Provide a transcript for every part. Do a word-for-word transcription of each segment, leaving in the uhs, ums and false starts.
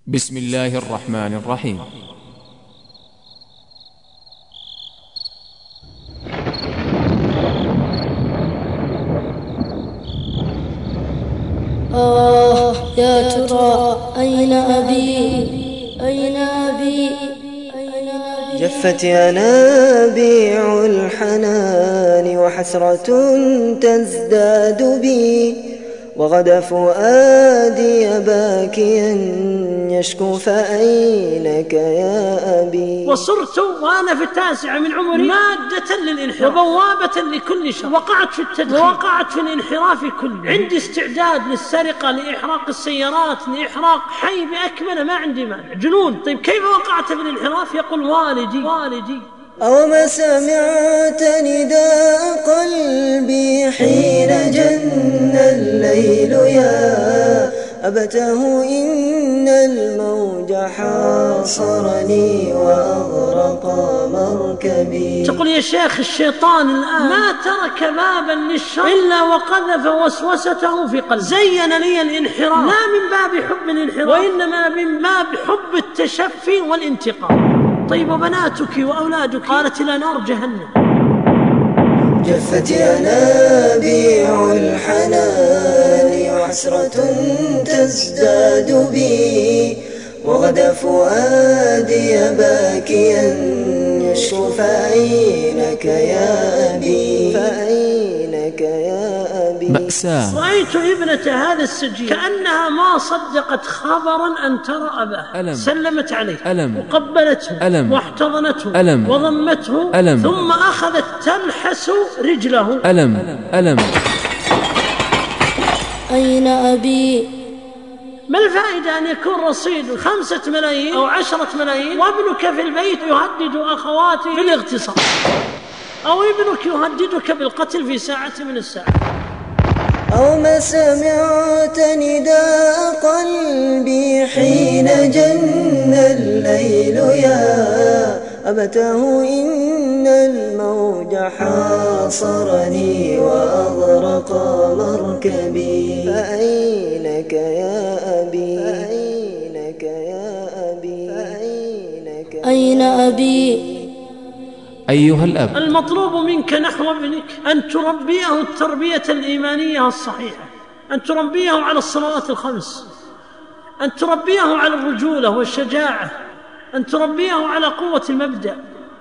بسم الله الرحمن الرحيم. آه يا ترى أين أبي أين أبي أين أبي جفت ينابيع الحنان وحسرة تزداد بي، وغدا فؤادي باكيا يشكو فأينك يا أبي. وصرت وأنا في التاسعة من عمري مادة للانحراف وبوابة لكل شر، وقعت في التدخين ووقعت في الانحراف كله. عندي استعداد للسرقة، لإحراق السيارات، لإحراق حي بأكمله، ما عندي مانع. جنون. طيب كيف وقعت في الانحراف؟ يقول والدي والدي أوما سمعت نداء قلبي حين جن الليل يا أبته إن الموج حاصرني وأغرق مركبي. تقول يا شيخ الشيطان الآن ما ترك بابا للشر إلا وقذف وسوسته في قلبي. زين لي الانحراف لا من باب حب الانحراف، وإنما من باب حب التشفي والانتقام. طيب وبناتك وأولادك؟ قالت إلى نار جهنم. جفت ينابيع الحنان وحسرة تزداد بي، وغدا فؤادي باكيا يشكو فأينك يا أبي فأينك يا أبي. مأساة. رأيت ابنة هذا السجين كأنها ما صدقت خبرا أن ترى أباها. ألم. سلمت عليه ألم. وقبلته ألم. واحتضنته ألم. وضمته ألم. ثم أخذت تلحس رجله. ألم ألم. أين أبي؟ ما الفائدة أن يكون رصيد خمسة ملايين أو عشرة ملايين وابنك في البيت يهدد أخواتي بالاغتصاب، أو ابنك يهددك بالقتل في ساعة من الساعات؟ أوما سمعت نداء قلبي حين جن الليل يا أبته إن الموج حاصرني وأغرق مركبي. فأينك يا أبي فأينك يا أبي فأينك أين أبي؟ أيها الأب، المطلوب منك نحو ابنك أن تربيه التربية الإيمانية الصحيحة، أن تربيه على الصلوات الخمس، أن تربيه على الرجولة والشجاعة، أن تربيه على قوة المبدأ.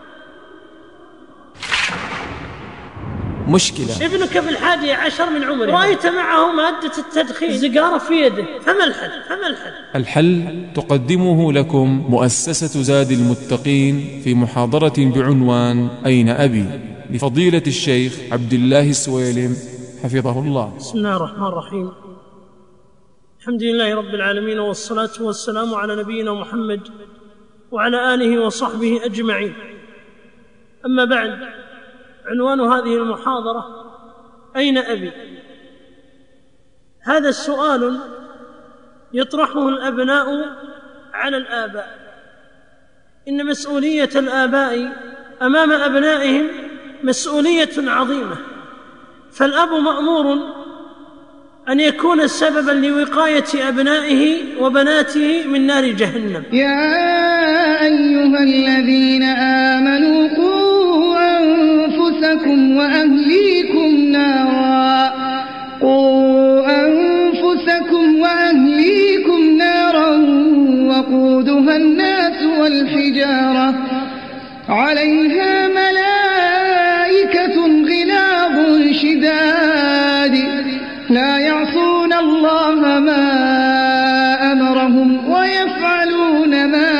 مشكلة. ابنك في الحادي عشر من عمره رأيت معه مادة التدخين، السيجارة في يده، فما الحل؟ فما الحل؟ الحل تقدمه لكم مؤسسة زاد المتقين في محاضرة بعنوان أين أبي لفضيلة الشيخ عبد الله السويلم حفظه الله. بسم الله الرحمن الرحيم. الحمد لله رب العالمين، والصلاة والسلام على نبينا محمد وعلى آله وصحبه أجمعين. أما بعد، عنوان هذه المحاضرة أين أبي؟ هذا السؤال يطرحه الأبناء على الآباء. إن مسؤولية الآباء أمام أبنائهم مسؤولية عظيمة، فالأب مأمور أن يكون سببا لوقاية أبنائه وبناته من نار جهنم. يا أيها الذين آمنوا قوا أنفسكم وأهليكم نارا قوا أنفسكم وأهليكم نارا وقودها الناس والحجارة عليها ملائكة غلاظ شداد لا يعصون الله ما أمرهم ويفعلون ما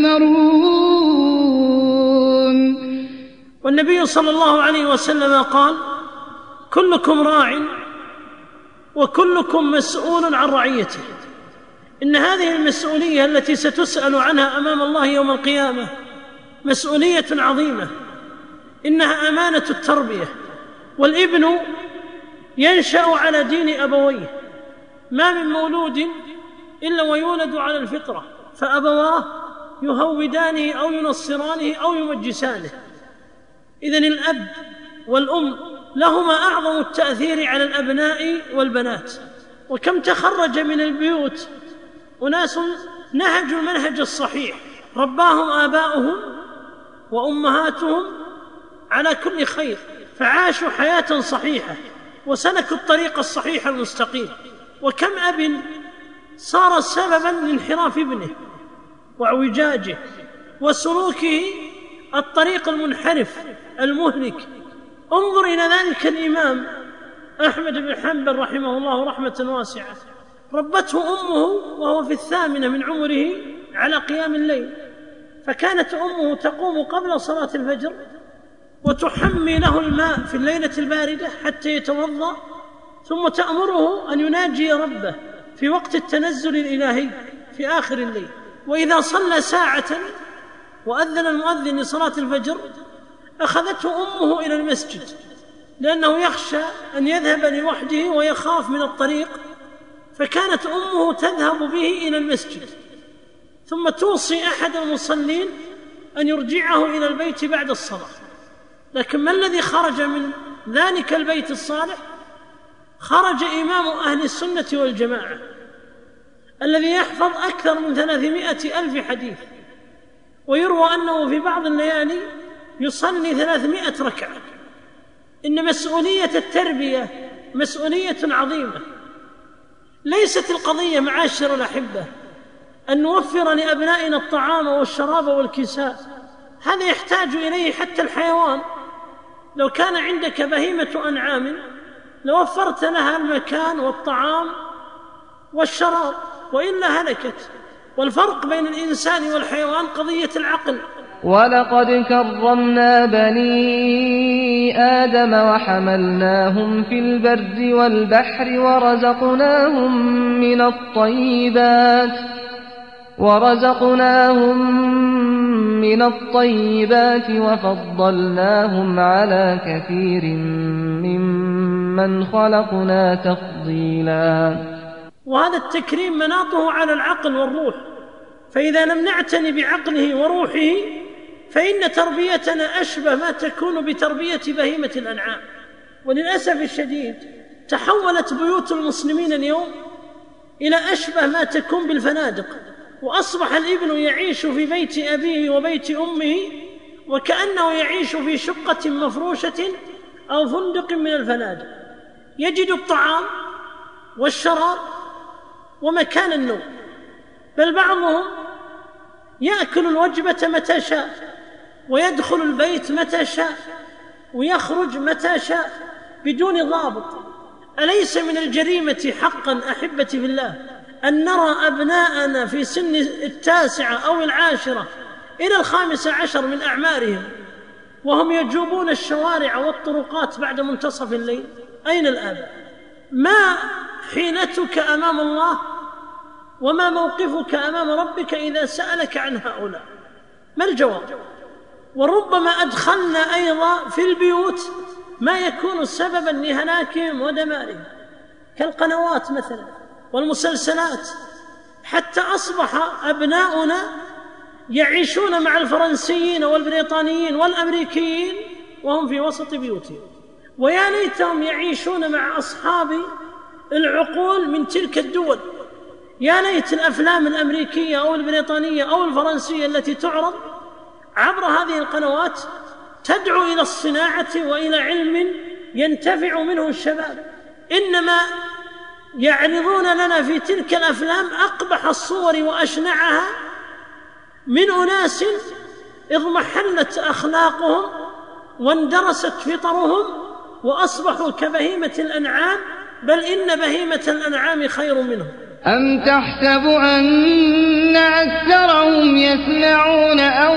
يؤمرون. والنبي صلى الله عليه وسلم قال: كلكم راع وكلكم مسؤول عن رعيته. إن هذه المسؤولية التي ستسأل عنها أمام الله يوم القيامة مسؤولية عظيمة، إنها أمانة التربية. والابن ينشأ على دين أبويه، ما من مولود إلا ويولد على الفطرة، فأبواه يهودانه أو ينصرانه أو يمجسانه. إذن الأب والأم لهما أعظم التأثير على الأبناء والبنات. وكم تخرج من البيوت أناس نهجوا المنهج الصحيح، رباهم آباؤهم وأمهاتهم على كل خير، فعاشوا حياة صحيحة وسلكوا الطريق الصحيح المستقيم. وكم أب صار سببا لانحراف ابنه واعوجاجه وسلوكه الطريق المنحرف المهلك. انظر إلى ذلك الإمام أحمد بن حنبل رحمه الله رحمة واسعة، ربته أمه وهو في الثامنة من عمره على قيام الليل، فكانت أمه تقوم قبل صلاة الفجر وتحمي له الماء في الليلة الباردة حتى يتوضأ، ثم تأمره أن يناجي ربه في وقت التنزل الإلهي في آخر الليل. وإذا صلى ساعة وأذن المؤذن لصلاة الفجر أخذته أمه إلى المسجد، لأنه يخشى أن يذهب لوحده ويخاف من الطريق، فكانت أمه تذهب به إلى المسجد، ثم توصي أحد المصلين أن يرجعه إلى البيت بعد الصلاة. لكن ما الذي خرج من ذلك البيت الصالح؟ خرج إمام أهل السنة والجماعة الذي يحفظ أكثر من ثلاثمائة ألف حديث، ويروى أنه في بعض الليالي يصلي ثلاثمائة ركعة. إن مسؤولية التربية مسؤولية عظيمة. ليست القضية معاشر الأحبة أن نوفر لأبنائنا الطعام والشراب والكساء، هذا يحتاج إليه حتى الحيوان. لو كان عندك بهيمة أنعام لوفرت لها المكان والطعام والشراب، وإلا هلكت. والفرق بين الإنسان والحيوان قضية العقل. ولقد كرمنا بني آدم وحملناهم في البر والبحر ورزقناهم من الطيبات ورزقناهم من الطيبات وفضلناهم على كثير ممن خلقنا تفضيلا. وهذا التكريم مناطه على العقل والروح، فإذا لم نعتني بعقله وروحه فإن تربيتنا أشبه ما تكون بتربية بهيمة الأنعام. وللأسف الشديد تحولت بيوت المسلمين اليوم إلى أشبه ما تكون بالفنادق، وأصبح الابن يعيش في بيت أبيه وبيت أمه وكأنه يعيش في شقة مفروشة أو فندق من الفنادق، يجد الطعام والشراب ومكان النوم، بل بعضهم يأكل الوجبة متى شاء ويدخل البيت متى شاء ويخرج متى شاء بدون ضابط. أليس من الجريمة حقا أحبتي في الله أن نرى أبناءنا في سن التاسعة أو العاشرة إلى الخامسة عشر من أعمارهم وهم يجوبون الشوارع والطرقات بعد منتصف الليل؟ أين الآباء؟ ما حيلتك أمام الله وما موقفك أمام ربك إذا سألك عن هؤلاء؟ ما الجواب؟ وربما أدخلنا أيضا في البيوت ما يكون سببا لهلاكهم ودمارهم كالقنوات مثلا والمسلسلات، حتى أصبح أبناؤنا يعيشون مع الفرنسيين والبريطانيين والأمريكيين وهم في وسط بيوتهم، ويا ليتهم يعيشون مع أصحاب العقول من تلك الدول. يا ليت الأفلام الأمريكية أو البريطانية أو الفرنسية التي تعرض عبر هذه القنوات تدعو إلى الصناعة وإلى علم ينتفع منه الشباب. إنما يعرضون لنا في تلك الأفلام أقبح الصور وأشنعها من أناس اضمحلت أخلاقهم واندرست فطرهم وأصبحوا كبهيمة الأنعام، بل إن بهيمة الأنعام خير منهم. أم تحسب أن أكثرهم يسمعون أو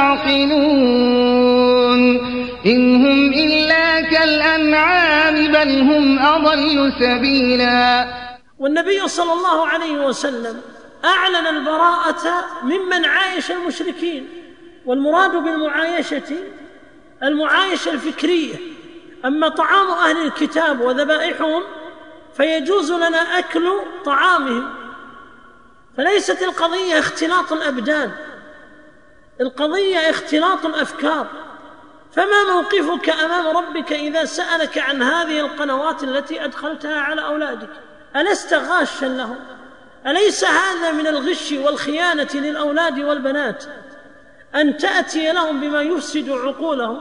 يعقلون إن هم إلا كالأنعام بل هم أضل سبيلا. والنبي صلى الله عليه وسلم أعلن البراءة ممن عايش المشركين، والمراد بالمعايشة المعايشة الفكرية. أما طعام أهل الكتاب وذبائحهم فيجوز لنا أكل طعامهم، فليست القضية اختلاط الأبدان، القضية اختلاط الأفكار. فما موقفك أمام ربك إذا سألك عن هذه القنوات التي أدخلتها على أولادك؟ ألست غاشا لهم؟ أليس هذا من الغش والخيانة للأولاد والبنات أن تأتي لهم بما يفسد عقولهم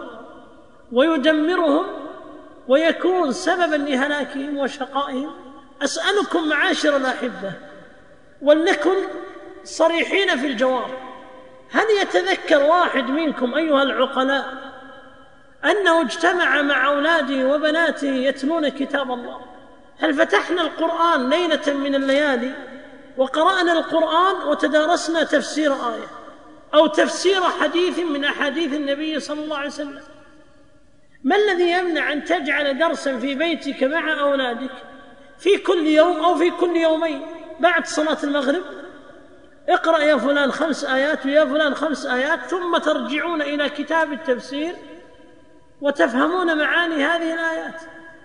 ويدمرهم ويكون سببا لهلاكهم وشقائهم؟ أسألكم معاشر الأحبة، ولنكن صريحين في الجواب، هل يتذكر واحد منكم أيها العقلاء أنه اجتمع مع أولاده وبناته يتلون كتاب الله؟ هل فتحنا القرآن ليلة من الليالي وقرأنا القرآن وتدارسنا تفسير آية أو تفسير حديث من أحاديث النبي صلى الله عليه وسلم؟ ما الذي يمنع أن تجعل درسا في بيتك مع أولادك في كل يوم أو في كل يومين بعد صلاة المغرب؟ اقرأ يا فلان خمس آيات ويا فلان خمس آيات، ثم ترجعون إلى كتاب التفسير وتفهمون معاني هذه الآيات.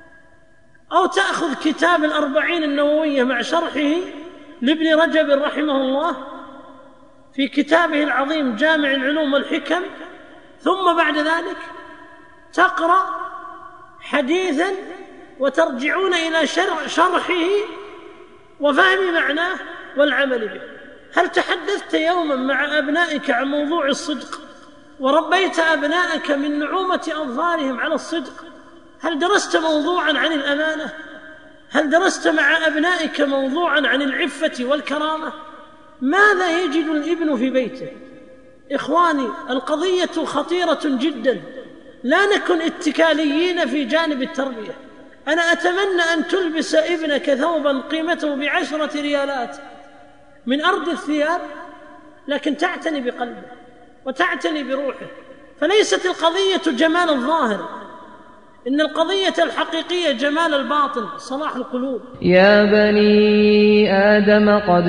أو تأخذ كتاب الأربعين النووية مع شرحه لابن رجب رحمه الله في كتابه العظيم جامع العلوم والحكم، ثم بعد ذلك تقرأ حديثا وترجعون إلى شرحه وفهم معناه والعمل به. هل تحدثت يوما مع أبنائك عن موضوع الصدق وربيت أبنائك من نعومة أظفارهم على الصدق؟ هل درست موضوعا عن الأمانة؟ هل درست مع أبنائك موضوعا عن العفة والكرامة؟ ماذا يجد الابن في بيته؟ إخواني، القضية خطيرة جدا، لا نكن اتكاليين في جانب التربية. أنا أتمنى أن تلبس ابنك ثوبا قيمته بعشرة ريالات من أرض الثياب، لكن تعتني بقلبه وتعتني بروحه. فليست القضية جمال الظاهر، إن القضية الحقيقية جمال الباطن، صلاح القلوب. يا بني آدم قد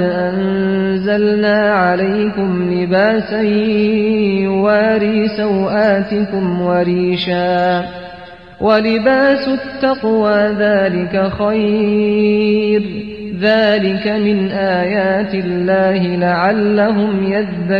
أنزلنا عليكم لباسا يواري سوآتكم وريشا ولباس التقوى ذلك خير ذلك من آيات الله لعلهم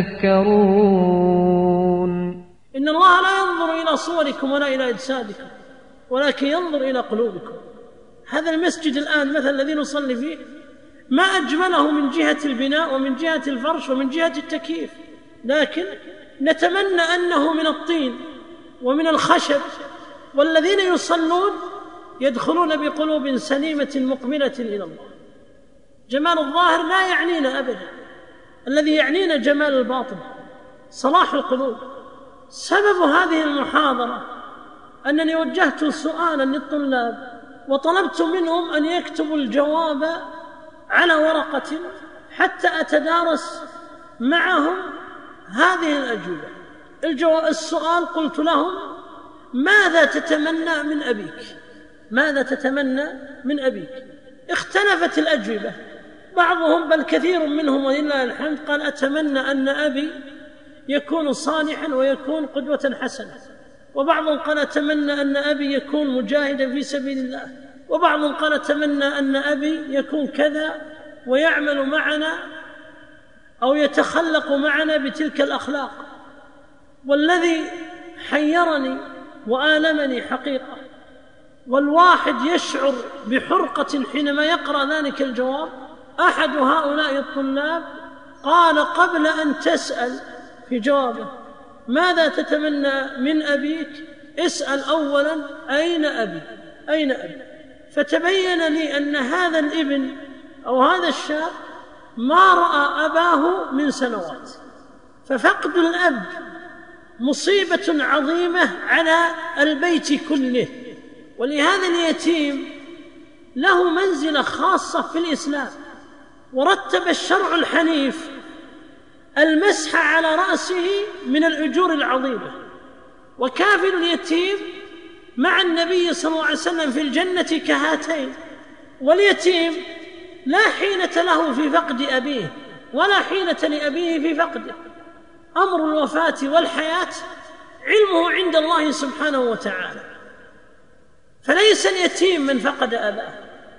يذكرون. إن الله لا ينظر إلى صوركم ولا إلى أجسادكم ولكن ينظر إلى قلوبكم. هذا المسجد الآن مثل الذي نصلي فيه ما أجمله من جهة البناء ومن جهة الفرش ومن جهة التكييف، لكن نتمنى أنه من الطين ومن الخشب، والذين يصلون يدخلون بقلوب سليمة مقبلة إلى الله. جمال الظاهر لا يعنينا أبدا، الذي يعنينا جمال الباطن، صلاح القلوب. سبب هذه المحاضرة أنني وجهت سؤالا للطلاب وطلبت منهم أن يكتبوا الجواب على ورقة حتى أتدارس معهم هذه الأجوبة. الجواب السؤال قلت لهم: ماذا تتمنى من أبيك؟ ماذا تتمنى من أبيك؟ اختلفت الأجوبة، بعضهم بل كثير منهم ولله الحمد قال: أتمنى أن أبي يكون صالحا ويكون قدوة حسنة، وبعضهم قال: أتمنى أن أبي يكون مجاهدا في سبيل الله، وبعضهم قال: أتمنى أن أبي يكون كذا ويعمل معنا أو يتخلق معنا بتلك الأخلاق. والذي حيرني وآلمني حقيقة، والواحد يشعر بحرقة حينما يقرأ ذلك الجواب، أحد هؤلاء الطلاب قال قبل أن تسأل في جوابه ماذا تتمنى من أبيك، اسأل أولا أين أبي؟ أين أبي؟ فتبين لي أن هذا الابن أو هذا الشاب ما رأى أباه من سنوات، ففقد الأب مصيبة عظيمة على البيت كله. ولهذا اليتيم له منزلة خاصة في الإسلام، ورتب الشرع الحنيف المسح على رأسه من الأجور العظيمة. وكافل اليتيم مع النبي صلى الله عليه وسلم في الجنة كهاتين. واليتيم لا حيلة له في فقد أبيه ولا حيلة لأبيه في فقده، أمر الوفاة والحياة علمه عند الله سبحانه وتعالى. فليس اليتيم من فقد أباه،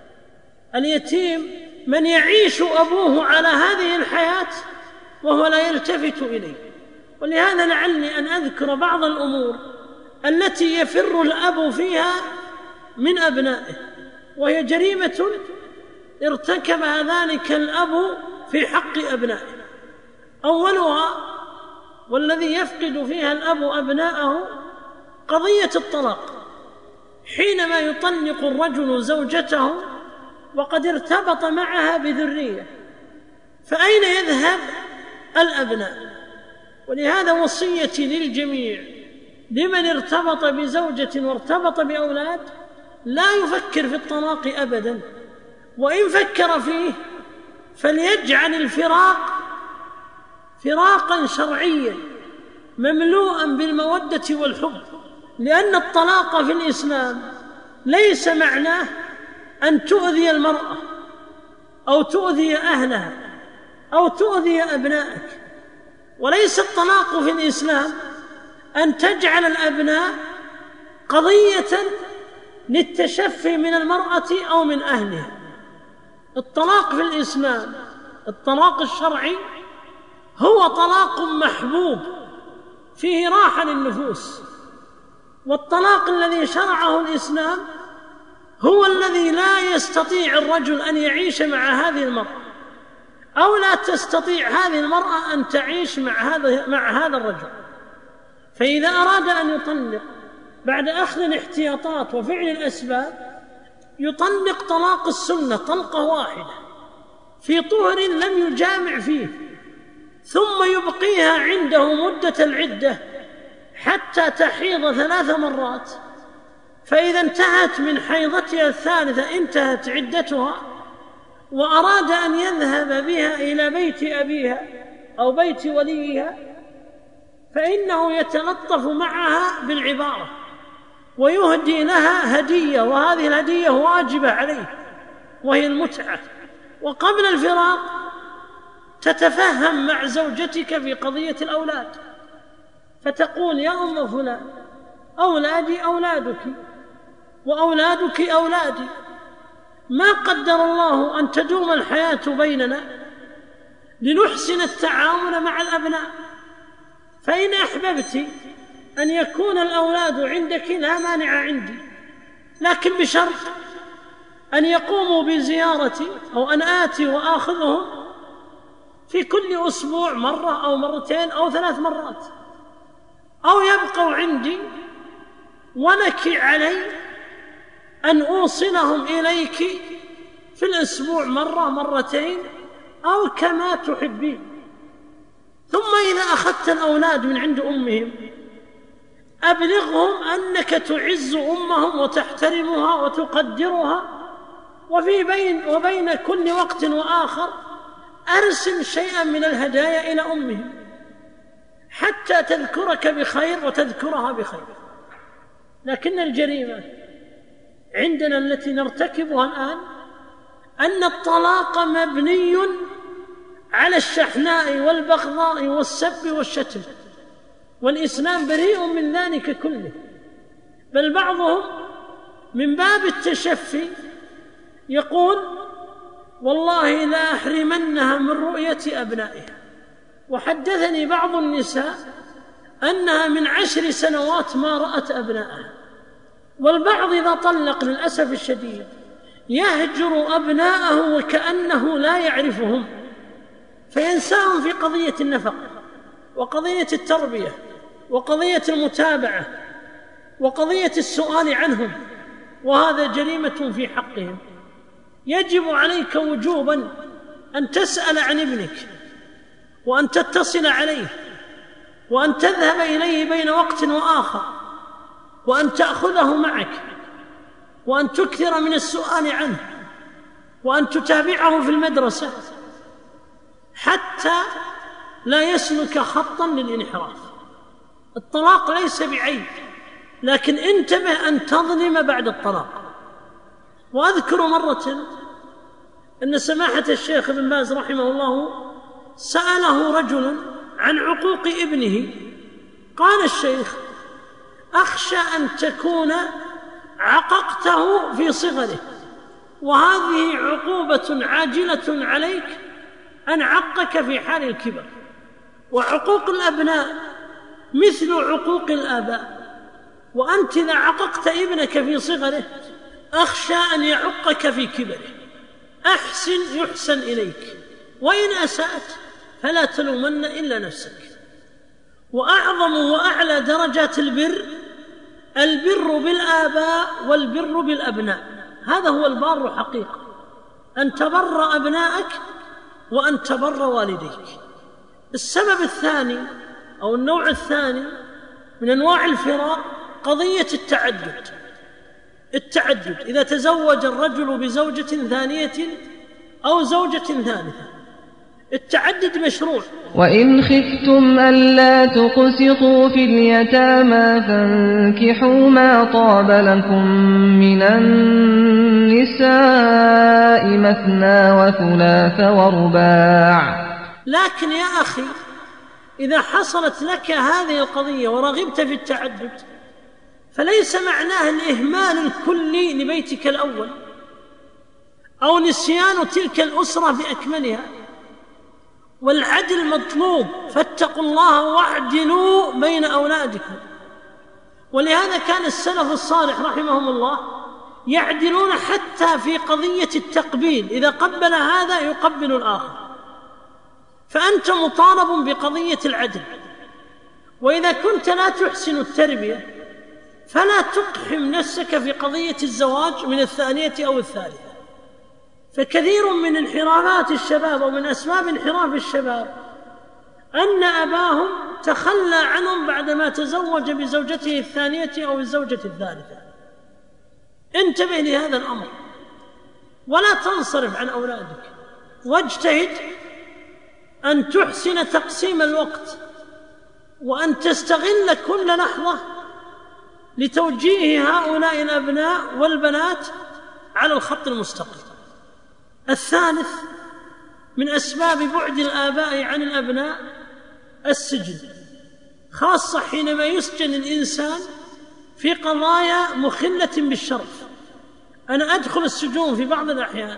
اليتيم من يعيش أبوه على هذه الحياة وهو لا يلتفت إليه. ولهذا لعلي أن أذكر بعض الأمور التي يفر الأب فيها من أبنائه، وهي جريمة ارتكب ذلك الأب في حق أبنائه. أولها والذي يفقد فيها الأب أبناءه قضية الطلاق، حينما يطلق الرجل زوجته وقد ارتبط معها بذرية، فأين يذهب الأبناء؟ ولهذا وصيتي للجميع لمن ارتبط بزوجة وارتبط بأولاد لا يفكر في الطلاق أبدا، وإن فكر فيه فليجعل الفراق فراقا شرعيا مملوءا بالمودة والحب، لأن الطلاق في الإسلام ليس معناه أن تؤذي المرأة أو تؤذي أهلها أو تؤذي أبنائك، وليس الطلاق في الإسلام أن تجعل الأبناء قضية للتشفي من المرأة أو من أهلها. الطلاق في الإسلام، الطلاق الشرعي، هو طلاق محبوب فيه راحة للنفوس، والطلاق الذي شرعه الإسلام هو الذي لا يستطيع الرجل أن يعيش مع هذه المرأة، أو لا تستطيع هذه المرأة أن تعيش مع هذا مع هذا الرجل. فإذا أراد أن يطلق بعد أخذ الاحتياطات وفعل الأسباب يطلق طلاق السنة طلقة واحدة في طهر لم يجامع فيه، ثم يبقيها عنده مدة العدة حتى تحيض ثلاث مرات، فإذا انتهت من حيضتها الثالثة انتهت عدتها، وأراد أن يذهب بها إلى بيت أبيها أو بيت وليها فإنه يتلطف معها بالعبارة ويهدي لها هدية، وهذه الهدية واجبة عليه وهي المتعة. وقبل الفراق تتفهم مع زوجتك في قضية الأولاد، فتقول: يا أم فلان، أولادي أولادك وأولادك أولادي، ما قدر الله أن تدوم الحياة بيننا لنحسن التعامل مع الأبناء، فإن أحببت أن يكون الأولاد عندك لا مانع عندي، لكن بشرط أن يقوموا بزيارتي أو أن آتي وآخذهم في كل أسبوع مرة أو مرتين أو ثلاث مرات، أو يبقوا عندي ولك علي أن أوصلهم إليك في الأسبوع مرة مرتين أو كما تحبين. ثم إذا أخذت الأولاد من عند أمهم أبلغهم أنك تعز أمهم وتحترمها وتقدرها، وفي بين وبين كل وقت وآخر أرسل شيئا من الهدايا إلى أمهم حتى تذكرك بخير وتذكرها بخير. لكن الجريمة عندنا التي نرتكبها الآن أن الطلاق مبني على الشحناء والبغضاء والسب والشتم، والإسلام بريء من ذلك كله، بل بعضهم من باب التشفي يقول: والله لا أحرمنها من رؤية أبنائها. وحدثني بعض النساء أنها من عشر سنوات ما رأت أبنائها. والبعض إذا طلق للأسف الشديد يهجر أبناءه وكأنه لا يعرفهم، فينساهم في قضية النفقة وقضية التربية وقضية المتابعة وقضية السؤال عنهم، وهذا جريمة في حقهم. يجب عليك وجوبا أن تسأل عن ابنك وأن تتصل عليه وأن تذهب إليه بين وقت وآخر وأن تأخذه معك وأن تكثر من السؤال عنه وأن تتابعه في المدرسة حتى لا يسلك خطا للانحراف. الطلاق ليس بعيب، لكن انتبه أن تظلم بعد الطلاق. وأذكر مرة أن سماحة الشيخ ابن باز رحمه الله سأله رجل عن عقوق ابنه، قال الشيخ: أخشى أن تكون عققته في صغره، وهذه عقوبة عاجلة عليك أن عقك في حال الكبر. وعقوق الأبناء مثل عقوق الآباء، وأنت إذا عققت ابنك في صغره أخشى أن يعقك في كبره. أحسن يحسن إليك، وإن أسأت فلا تلومن إلا نفسك. وأعظم وأعلى درجات البر البر بالآباء والبر بالأبناء، هذا هو البار حقيقة، أن تبر أبنائك وأن تبر والديك. السبب الثاني أو النوع الثاني من أنواع الفراق قضية التعدد. التعدد إذا تزوج الرجل بزوجة ثانية أو زوجة ثالثة، التعدد مشروع. وإن خفتم ألا تقسطوا في اليتامى فانكحوا ما طاب لكم من النساء مثنى وثلاث ورباع. لكن يا أخي إذا حصلت لك هذه القضية ورغبت في التعدد فليس معناه الإهمال الكلي لبيتك الأول أو نسيان تلك الأسرة بأكملها، والعدل مطلوب، فاتقوا الله واعدلوا بين أولادكم. ولهذا كان السلف الصالح رحمهم الله يعدلون حتى في قضية التقبيل، إذا قبل هذا يقبل الآخر، فأنت مطالب بقضية العدل. وإذا كنت لا تحسن التربية فلا تقحم نفسك في قضية الزواج من الثانية أو الثالثة. فكثير من انحرافات الشباب ومن أسباب انحراف الشباب أن أباهم تخلى عنهم بعدما تزوج بزوجته الثانية أو الزوجة الثالثة. انتبه لهذا الأمر ولا تنصرف عن أولادك، واجتهد أن تحسن تقسيم الوقت وأن تستغل كل لحظة لتوجيه هؤلاء الأبناء والبنات على الخط المستقيم. الثالث من أسباب بعد الآباء عن الأبناء السجن، خاصة حينما يسجن الإنسان في قضايا مخلة بالشرف. أنا أدخل السجون في بعض الأحيان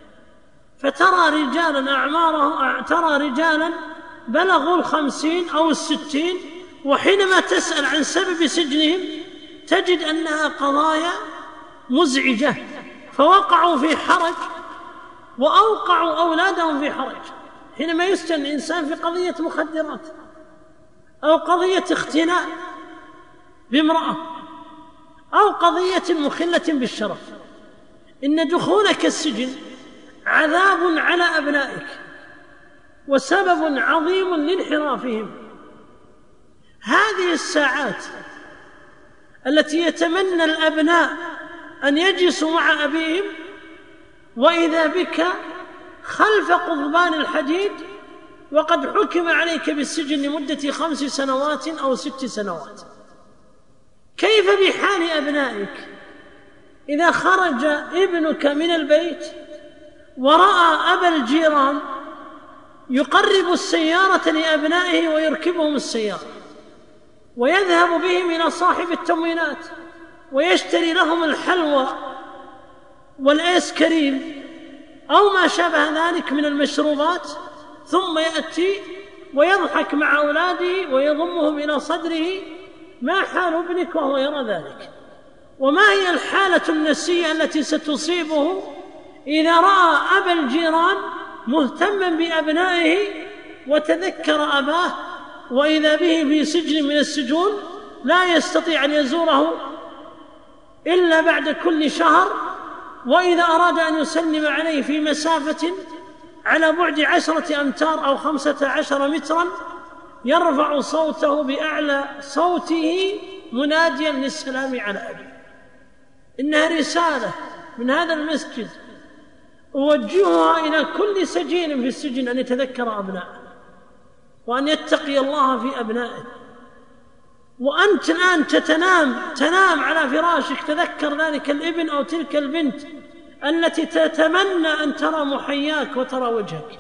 فترى رجالا أعماره ترى رجالا بلغوا الخمسين أو الستين، وحينما تسأل عن سبب سجنهم تجد أنها قضايا مزعجة، فوقعوا في حرج وأوقعوا أولادهم في حرج. حينما يسجن الإنسان في قضية مخدرات أو قضية اختناء بامرأة أو قضية مخلة بالشرف، إن دخولك السجن عذاب على أبنائك وسبب عظيم لانحرافهم. هذه الساعات التي يتمنى الأبناء أن يجلسوا مع أبيهم وإذا بك خلف قضبان الحديد وقد حكم عليك بالسجن لمدة خمس سنوات أو ست سنوات. كيف بحال أبنائك إذا خرج ابنك من البيت ورأى أبا الجيران يقرب السيارة لأبنائه ويركبهم السيارة ويذهب بهم إلى صاحب التموينات ويشتري لهم الحلوى والآيس كريم أو ما شابه ذلك من المشروبات، ثم يأتي ويضحك مع أولاده ويضمهم إلى صدره؟ ما حال ابنك وهو يرى ذلك؟ وما هي الحالة النفسية التي ستصيبه إذا رأى أبا الجيران مهتما بأبنائه وتذكر أباه وإذا به في سجن من السجون لا يستطيع أن يزوره إلا بعد كل شهر، وإذا أراد أن يسلم عليه في مسافة على بعد عشرة أمتار أو خمسة عشر مترا يرفع صوته بأعلى صوته مناديا للسلام على أبيه. إنها رسالة من هذا المسجد أوجهها إلى كل سجين في السجن أن يتذكر أبنائه وأن يتقي الله في أبنائه. وأنت الآن تتنام تنام على فراشك تذكر ذلك الابن أو تلك البنت التي تتمنى أن ترى محياك وترى وجهك.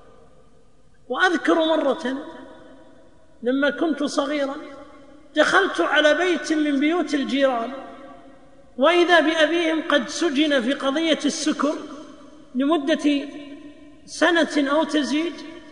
وأذكر مرة لما كنت صغيرا دخلت على بيت من بيوت الجيران وإذا بأبيهم قد سجن في قضية السكر لمدة سنة أو تزيد،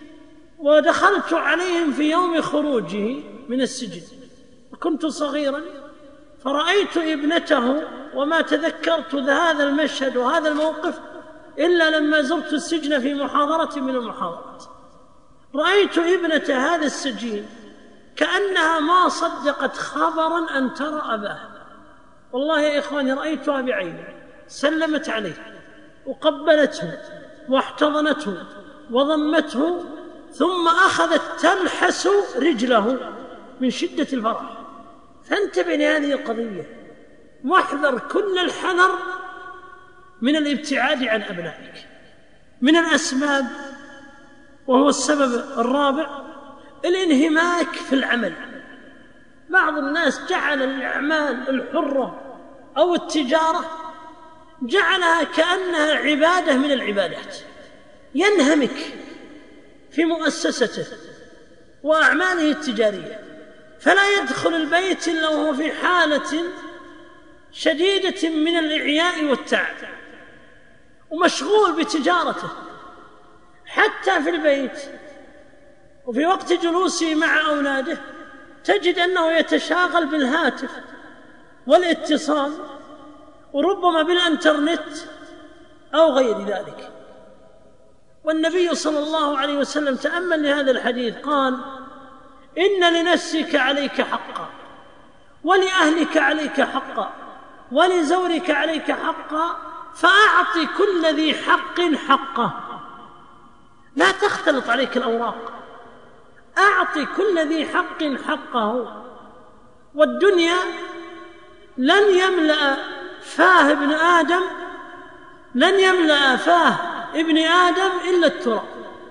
ودخلت عليهم في يوم خروجه من السجن وكنت صغيرا فرأيت ابنته وما تذكرت هذا المشهد وهذا الموقف إلا لما زرت السجن في محاضرة من المحاضرات رأيت ابنة هذا السجين كأنها ما صدقت خبرا أن ترى أباها. والله يا إخواني رأيتها بعيني، سلمت عليه وقبلته واحتضنته وضمته، ثم أخذت تلحس رجله من شدة الفرح. فانتبه لهذه القضية، واحذر كل الحذر من الابتعاد عن أبنائك. من الأسباب، وهو السبب الرابع، الانهماك في العمل. بعض الناس جعل الأعمال الحرة أو التجارة جعلها كأنها عبادة من العبادات، ينهمك في مؤسسته وأعماله التجارية، فلا يدخل البيت إلا وهو في حالة شديدة من الإعياء والتعب ومشغول بتجارته. حتى في البيت وفي وقت جلوسه مع أولاده تجد أنه يتشاغل بالهاتف والاتصال وربما بالإنترنت أو غير ذلك. والنبي صلى الله عليه وسلم تأمل لهذا الحديث قال: إن لنفسك عليك حقا، ولأهلك عليك حقا، ولزورك عليك حقا، فأعط كل ذي حق حقه. لا تختلط عليك الأوراق، أعط كل ذي حق حقه. والدنيا لن يملأ فاه ابن آدم لن يملأ فاه ابن آدم إلا التراب.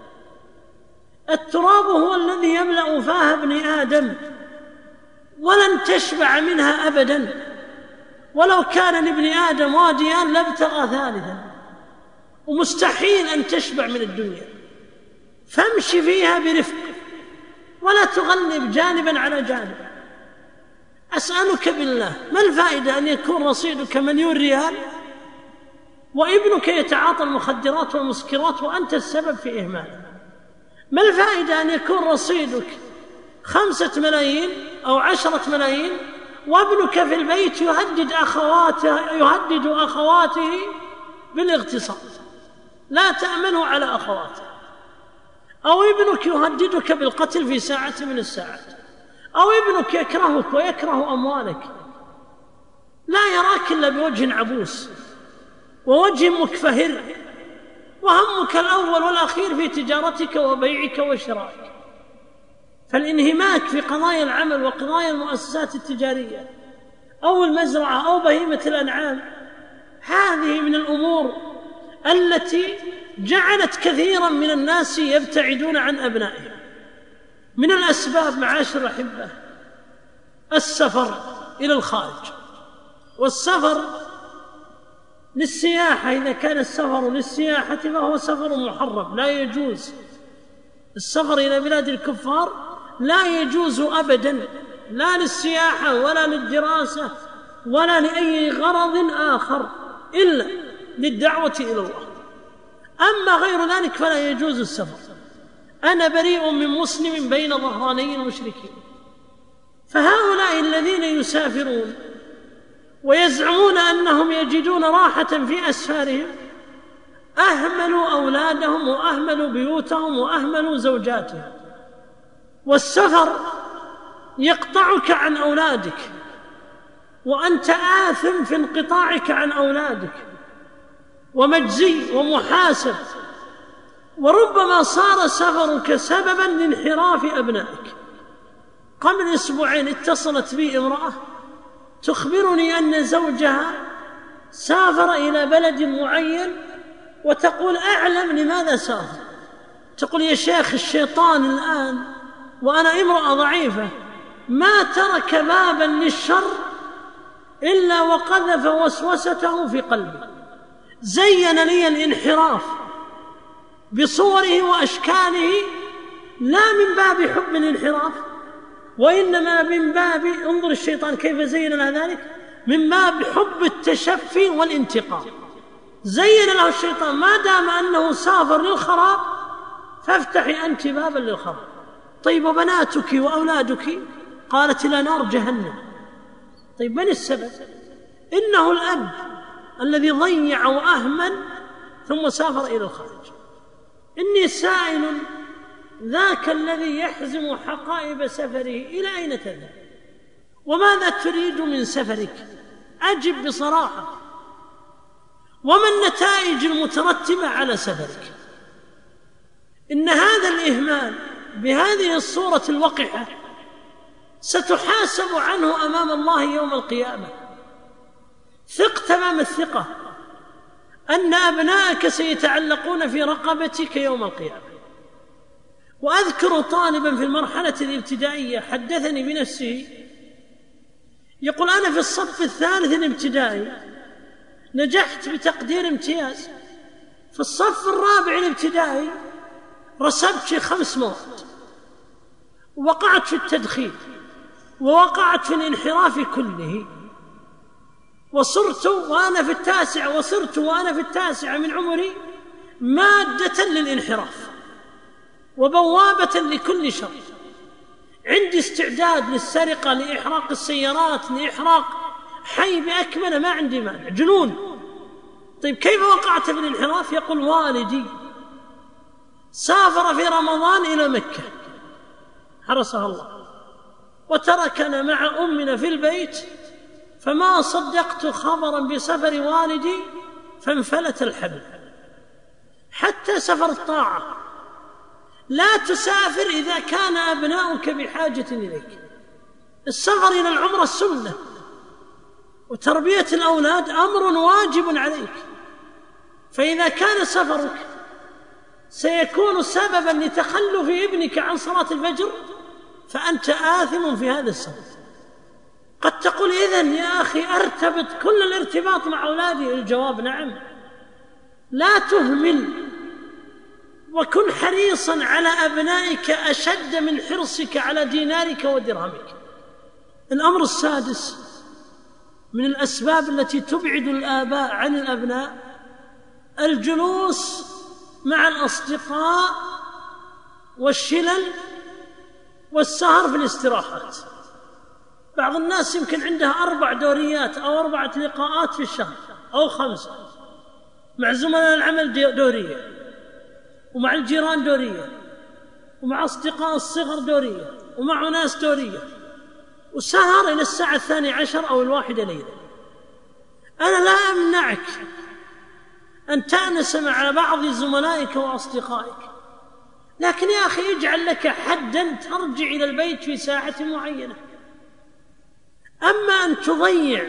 التراب هو الذي يملأ فاه ابن آدم، ولن تشبع منها أبدا. ولو كان لابن آدم واديان لابتغى ثالثا، ومستحيل أن تشبع من الدنيا. فامشي فيها برفق ولا تغلب جانبا على جانب. أسألك بالله، ما الفائدة أن يكون رصيدك مليون ريال وابنك يتعاطى المخدرات والمسكرات وأنت السبب في إهماله؟ ما الفائدة أن يكون رصيدك خمسة ملايين أو عشرة ملايين وابنك في البيت يهدد أخواته يهدد أخواته بالاغتصاب، لا تأمنه على أخواته، أو ابنك يهددك بالقتل في ساعة من الساعات، أو ابنك يكرهك ويكره أموالك، لا يراك إلا بوجه عبوس ووجه مكفهر، وهمك الأول والأخير في تجارتك وبيعك وشرائك. فالانهماك في قضايا العمل وقضايا المؤسسات التجارية أو المزرعة أو بهيمة الأنعام، هذه من الأمور التي جعلت كثيرا من الناس يبتعدون عن أبنائهم. من الأسباب معاشر الأحبة السفر إلى الخارج، والسفر للسياحة. إذا كان السفر للسياحة فهو سفر محرم، لا يجوز. السفر إلى بلاد الكفار لا يجوز أبدا، لا للسياحة ولا للدراسة ولا لأي غرض آخر إلا للدعوة إلى الله. أما غير ذلك فلا يجوز السفر. أنا بريء من مسلم بين ظهراني المشركين. فهؤلاء الذين يسافرون ويزعمون أنهم يجدون راحة في أسفارهم أهملوا أولادهم وأهملوا بيوتهم وأهملوا زوجاتهم. والسفر يقطعك عن أولادك، وأنت آثم في انقطاعك عن أولادك ومجزي ومحاسب. وربما صار سفرك سببا لانحراف أبنائك. قبل أسبوعين اتصلت بي امرأة تخبرني أن زوجها سافر إلى بلد معين، وتقول أعلم لماذا سافر. تقول: يا شيخ الشيطان الآن وأنا امرأة ضعيفة ما ترك بابا للشر إلا وقذف وسوسته في قلبي، زين لي الانحراف بصوره وأشكاله، لا من باب حب الانحراف، وإنما من باب، انظر الشيطان كيف زين لها ذلك، من باب حب التشفي والانتقام. زين له الشيطان ما دام أنه سافر للخراب فافتحي أنت بابا للخراب. طيب وبناتك وأولادك؟ قالت: إلى نار جهنم. طيب من السبب؟ إنه الأب الذي ضيع وأهمل ثم سافر إلى الخارج. إني سائل ذاك الذي يحزم حقائب سفره إلى أين تذهب؟ وماذا تريد من سفرك؟ أجب بصراحة. وما النتائج المترتبة على سفرك؟ إن هذا الإهمال بهذه الصورة الوقحة ستحاسب عنه أمام الله يوم القيامة. ثق تمام الثقة أن أبنائك سيتعلقون في رقبتك يوم القيامة. وأذكر طالبا في المرحلة الابتدائية حدثني بنفسه يقول: أنا في الصف الثالث الابتدائي نجحت بتقدير امتياز، في الصف الرابع الابتدائي رسبت في خمس مواد، ووقعت في التدخين، ووقعت في الانحراف كله، وصرت وأنا في التاسع وصرت وأنا في التاسع من عمري مادة للانحراف وبوابة لكل شر. عندي استعداد للسرقة، لإحراق السيارات، لإحراق حي بأكمله، ما عندي مانع، جنون. طيب كيف وقعت في الانحراف؟ يقول: والدي سافر في رمضان إلى مكة حرسها الله، وتركنا مع أمنا في البيت، فما صدقت خبرا بسفر والدي فانفلت الحبل. حتى سفر الطاعة لا تسافر إذا كان أبناؤك بحاجة إليك. السفر إلى العمرة السنة، وتربية الأولاد أمر واجب عليك. فإذا كان سفرك سيكون سببا لتخلف ابنك عن صلاة الفجر فأنت آثم في هذا السفر. قد تقول: إذن يا أخي أرتبط كل الارتباط مع أولادي؟ الجواب: نعم. لا تهمل، وكن حريصا على أبنائك أشد من حرصك على دينارك ودرهمك. الأمر السادس من الأسباب التي تبعد الآباء عن الأبناء الجلوس مع الأصدقاء والشلل والسهر في الاستراحات. بعض الناس يمكن عندها أربع دوريات أو أربعة لقاءات في الشهر أو خمسة، مع زملاء العمل دورية، ومع الجيران دورية، ومع أصدقاء الصغر دورية، ومع ناس دورية، وسهر إلى الساعة الثانية عشر أو الواحدة ليلة. أنا لا أمنعك أن تأنس مع بعض زملائك وأصدقائك، لكن يا أخي اجعل لك حداً ترجع إلى البيت في ساعة معينة. أما أن تضيع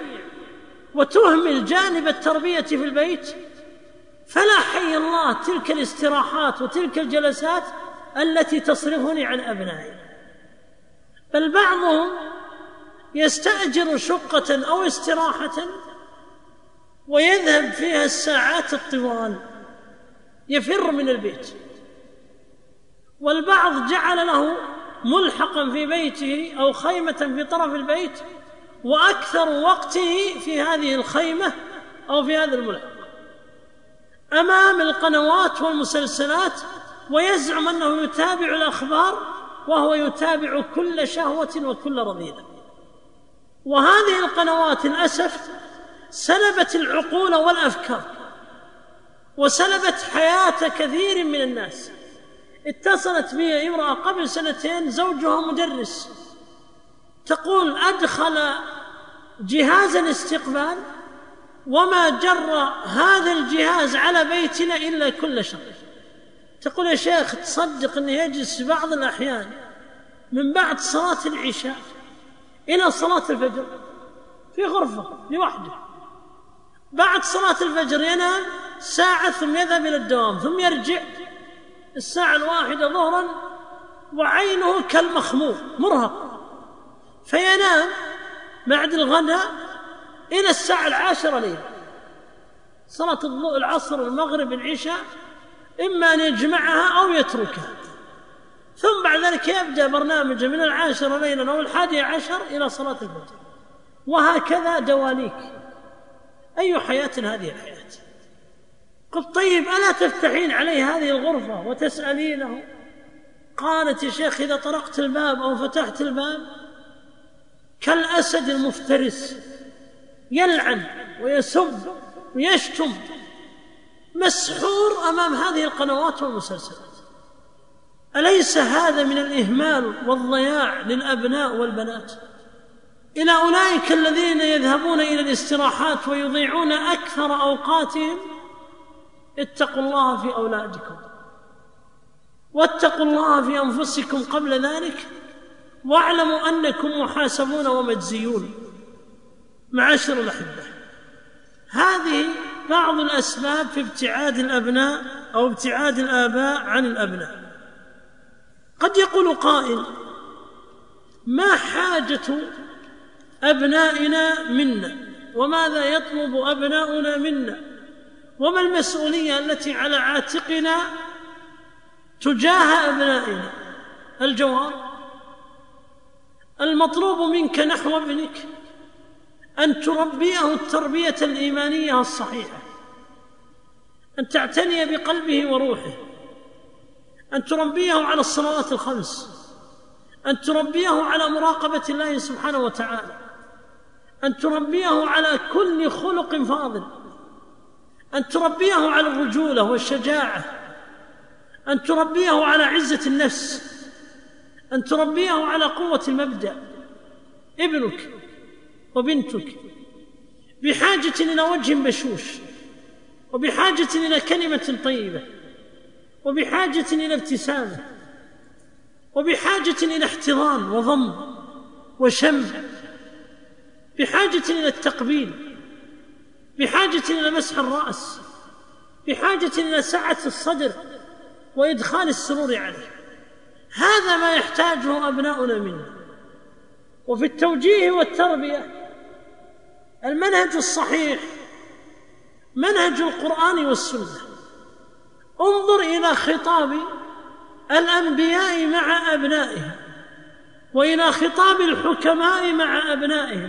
وتهمل جانب التربية في البيت فلا حي الله تلك الاستراحات وتلك الجلسات التي تصرفني عن أبنائي. بل بعضهم يستأجر شقة أو استراحة ويذهب فيها الساعات الطوال، يفر من البيت. والبعض جعل له ملحقا في بيته أو خيمة في طرف البيت، وأكثر وقته في هذه الخيمة أو في هذا الملحق أمام القنوات والمسلسلات، ويزعم أنه يتابع الأخبار وهو يتابع كل شهوة وكل رذيلة. وهذه القنوات للأسف سلبت العقول والأفكار وسلبت حياة كثير من الناس. اتصلت بي امرأة قبل سنتين زوجها مدرس، تقول: أدخل جهاز الاستقبال وما جر هذا الجهاز على بيتنا إلا كل شر. تقول: يا شيخ تصدق أنه يجلس بعض الأحيان من بعد صلاة العشاء إلى صلاة الفجر في غرفة لوحده، بعد صلاة الفجر ينام ساعة ثم يذهب إلى الدوام ثم يرجع الساعة الواحدة ظهرا وعينه كالمخمور مرهق، فينام بعد الغداء إلى الساعة العاشرة ليلا، صلاة العصر المغرب العشاء إما أن يجمعها أو يتركها، ثم بعد ذلك يبدأ برنامجه من العاشرة ليلا أو الحادية عشر إلى صلاة الفجر، وهكذا دواليك. أي حياة هذه الحياة؟ قلت: طيب ألا تفتحين عليه هذه الغرفة وتسألينه؟ قالت: يا شيخ إذا طرقت الباب أو فتحت الباب كالأسد المفترس، يلعن ويسب ويشتم، مسحور أمام هذه القنوات والمسلسلات. أليس هذا من الإهمال والضياع للأبناء والبنات؟ إلى أولئك الذين يذهبون إلى الاستراحات ويضيعون أكثر أوقاتهم، اتقوا الله في أولادكم واتقوا الله في أنفسكم قبل ذلك، واعلموا أنكم محاسبون ومجزيون. معاشر الأحبة، هذه بعض الأسباب في ابتعاد الأبناء أو ابتعاد الآباء عن الأبناء. قد يقول قائل: ما حاجة أبنائنا منا؟ وماذا يطلب أبناؤنا منا؟ وما المسؤولية التي على عاتقنا تجاه أبنائنا؟ الجواب: المطلوب منك نحو ابنك أن تربيه التربية الإيمانية الصحيحة، أن تعتني بقلبه وروحه، أن تربيه على الصلوات الخمس، أن تربيه على مراقبة الله سبحانه وتعالى، أن تربيه على كل خلق فاضل، أن تربيه على الرجولة والشجاعة، أن تربيه على عزة النفس، أن تربيه على قوة المبدأ. ابنك وبنتك بحاجة إلى وجه بشوش، وبحاجة إلى كلمة طيبة، وبحاجة إلى ابتسامة، وبحاجة إلى احتضان وضم وشم، بحاجة إلى التقبيل، بحاجة إلى مسح الرأس، بحاجة إلى سعة الصدر وإدخال السرور عليه. هذا ما يحتاجه أبناؤنا منا. وفي التوجيه والتربية المنهج الصحيح منهج القرآن والسنة. انظر إلى خطاب الأنبياء مع أبنائهم، وإلى خطاب الحكماء مع أبنائهم.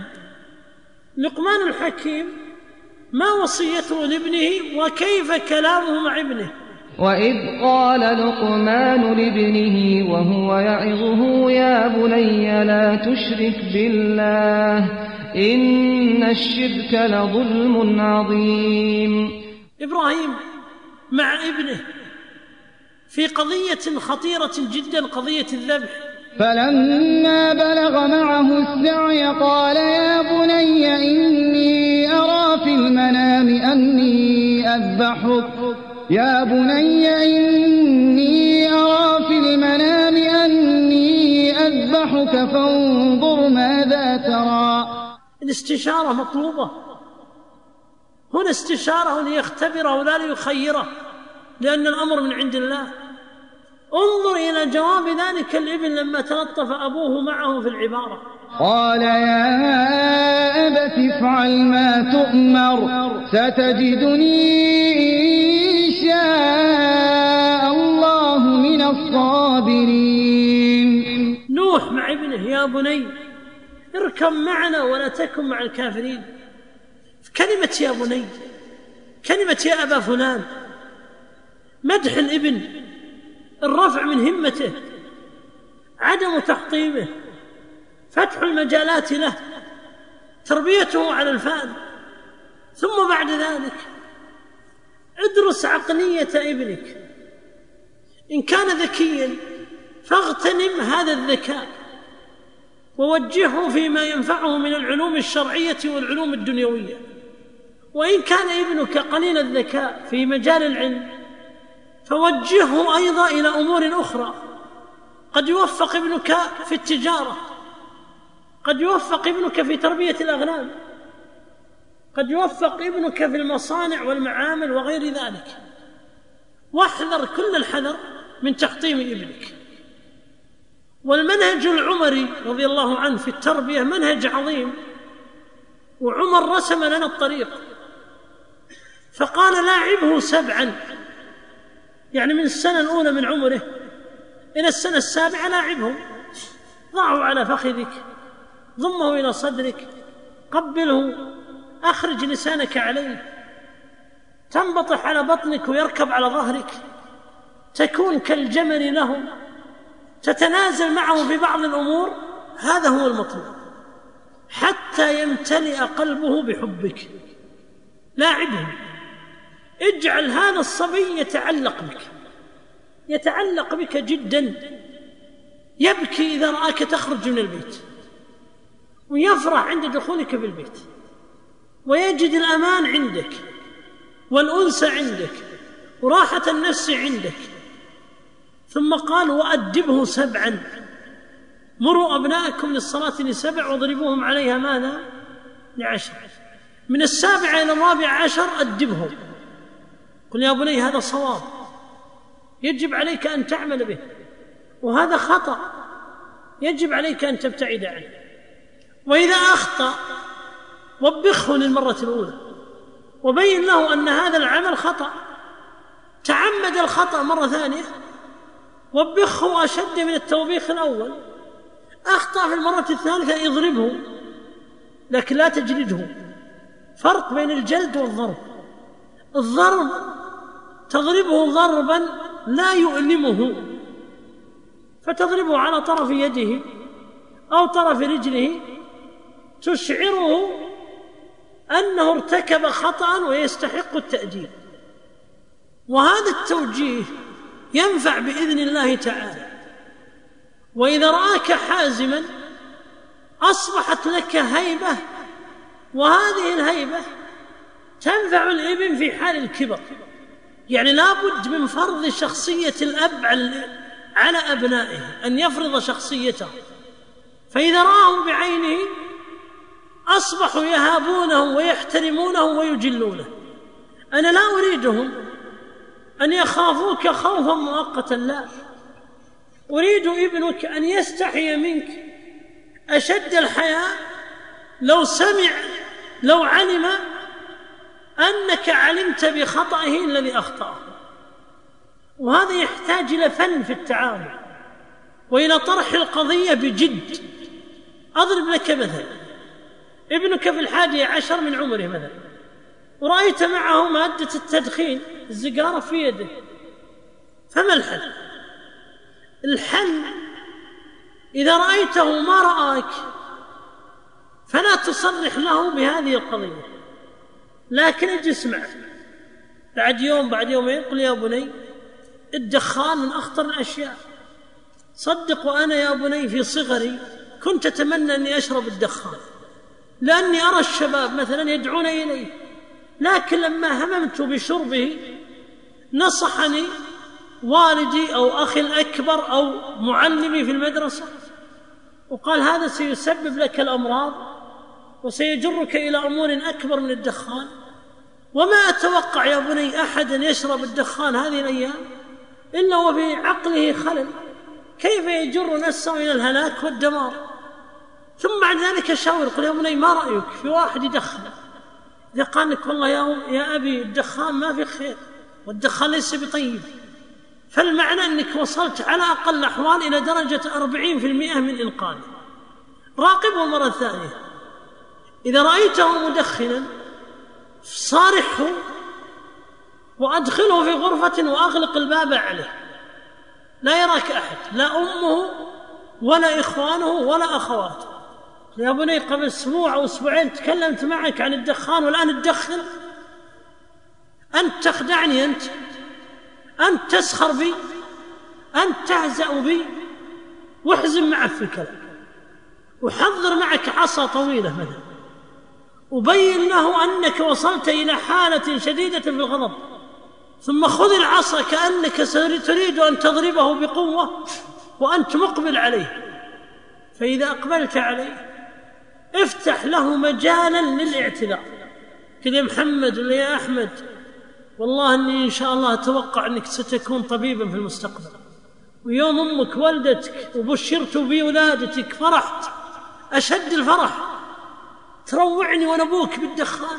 لقمان الحكيم ما وصيته لابنه وكيف كلامه مع ابنه؟ وإذ قال لقمان لابنه وهو يعظه يا بني لا تشرك بالله إن الشرك لظلم عظيم. إبراهيم مع ابنه في قضية خطيرة جدا، قضية الذبح. فلما بلغ معه السعي قال يا بني إني أرى في المنام أني أذبحك يا بني إني أرى في المنام أني أذبحك فانظر ماذا ترى. الاستشارة مطلوبة هنا، استشارة ليختبره لا ليخيره، لأن الأمر من عند الله. انظر إلى جواب ذلك الابن لما تلطف أبوه معه في العبارة. قال يا أبت افعل ما تؤمر ستجدني إن شاء الله من الصابرين. نوح مع ابنه يا بني اركب معنا ولا تكن مع الكافرين. كلمة يا بني، كلمة يا أبا فلان، مدح الابن، الرفع من همته، عدم تحطيمه، فتح المجالات له، تربيته على الفهم. ثم بعد ذلك ادرس عقلية ابنك، إن كان ذكيا فاغتنم هذا الذكاء ووجهه فيما ينفعه من العلوم الشرعية والعلوم الدنيوية. وإن كان ابنك قليل الذكاء في مجال العلم فوجهه أيضا إلى أمور أخرى. قد يوفق ابنك في التجارة، قد يوفق ابنك في تربية الأغنام، قد يوفق ابنك في المصانع والمعامل وغير ذلك. واحذر كل الحذر من تحطيم ابنك. والمنهج العمري رضي الله عنه في التربية منهج عظيم، وعمر رسم لنا الطريق فقال لاعبه سبعا، يعني من السنة الأولى من عمره إلى السنة السابعة لاعبه، ضعه على فخذك، ضمه إلى صدرك، قبله، أخرج لسانك عليه، تنبطح على بطنك ويركب على ظهرك، تكون كالجمل له، تتنازل معه في بعض الأمور. هذا هو المطلوب حتى يمتلئ قلبه بحبك. لاعبه اجعل هذا الصبي يتعلق بك، يتعلق بك جدا، يبكي إذا رآك تخرج من البيت، ويفرح عند دخولك بالبيت، ويجد الأمان عندك والأنس عندك وراحة النفس عندك. ثم قال: وأدبه سبعا، مروا أبناءكم للصلاة لسبع واضربوهم عليها ماذا؟ لعشر. من السابعة إلى الرابع عشر أدبهم، قل يا بني هذا صواب يجب عليك أن تعمل به، وهذا خطأ يجب عليك أن تبتعد عنه. وإذا أخطأ وبخه للمرة الأولى وبين له أن هذا العمل خطأ، تعمد الخطأ مرة ثانية وبخه أشد من التوبيخ الأول، أخطأ في المرة الثالثة اضربه، لكن لا تجلده. فرق بين الجلد والضرب. الضرب تضربه ضربا لا يؤلمه، فتضربه على طرف يده أو طرف رجله تشعره أنه ارتكب خطأ ويستحق التأديب، وهذا التوجيه ينفع بإذن الله تعالى. وإذا رآك حازما أصبحت لك هيبة، وهذه الهيبة تنفع الابن في حال الكبر. يعني لا بد من فرض شخصية الأب على أبنائه، أن يفرض شخصيته، فإذا رآهم بعينه أصبحوا يهابونه ويحترمونه ويجلونه. أنا لا أريدهم أن يخافوك خوفا مؤقتا، لا، أريد ابنك أن يستحي منك أشد الحياء لو سمع لو علم أنك علمت بخطئه الذي أخطأه. وهذا يحتاج إلى فن في التعامل وإلى طرح القضية بجد. أضرب لك مثلا، ابنك في الحادية عشر من عمره مثلا، ورأيت معه مادة التدخين السيجارة في يده، فما الحل؟ الحل إذا رأيته ما رآك فلا تصرح له بهذه القضية، لكن اجلس معه بعد يوم بعد يومين، قل يا بني الدخان من أخطر الأشياء، صدق وأنا يا بني في صغري كنت أتمنى أني أشرب الدخان لأني أرى الشباب مثلا يدعون إليه، لكن لما هممت بشربه نصحني والدي أو أخي الأكبر أو معلمي في المدرسة وقال هذا سيسبب لك الأمراض وسيجرك إلى أمور أكبر من الدخان. وما أتوقع يا بني أحدا يشرب الدخان هذه الأيام إلا وفي عقله خلل، كيف يجر نفسه إلى الهلاك والدمار. ثم بعد ذلك شاور، قل يا بني ما رأيك في واحد يدخن؟ إذا قال لك والله يا, يا أبي الدخان ما في خير والدخان ليس بطيب، فالمعنى أنك وصلت على أقل الأحوال إلى درجة أربعين في المئة من إنقاذه. راقبه المرة الثانية، إذا رأيته مدخنا صارحه وأدخله في غرفة وأغلق الباب عليه، لا يراك أحد، لا أمه ولا إخوانه ولا أخواته. يا بني قبل أسبوع أو أسبوعين تكلمت معك عن الدخان والآن تدخن؟ أنت تخدعني، أنت أنت تسخر بي، أنت تهزأ بي. واحزم معك في الكلام، وحضر معك عصا طويلة مثلا، وبين له أنك وصلت إلى حالة شديدة في الغضب، ثم خذ العصا كأنك تريد أن تضربه بقوة وأنت مقبل عليه، فإذا أقبلت عليه افتح له مجالا للاعتذار، قل يا محمد ولا يا أحمد والله أني إن شاء الله أتوقع أنك ستكون طبيبا في المستقبل، ويوم أمك ولدتك وبشرت بولادتك فرحت أشد الفرح، تروعني وأنا أبوك بالدخان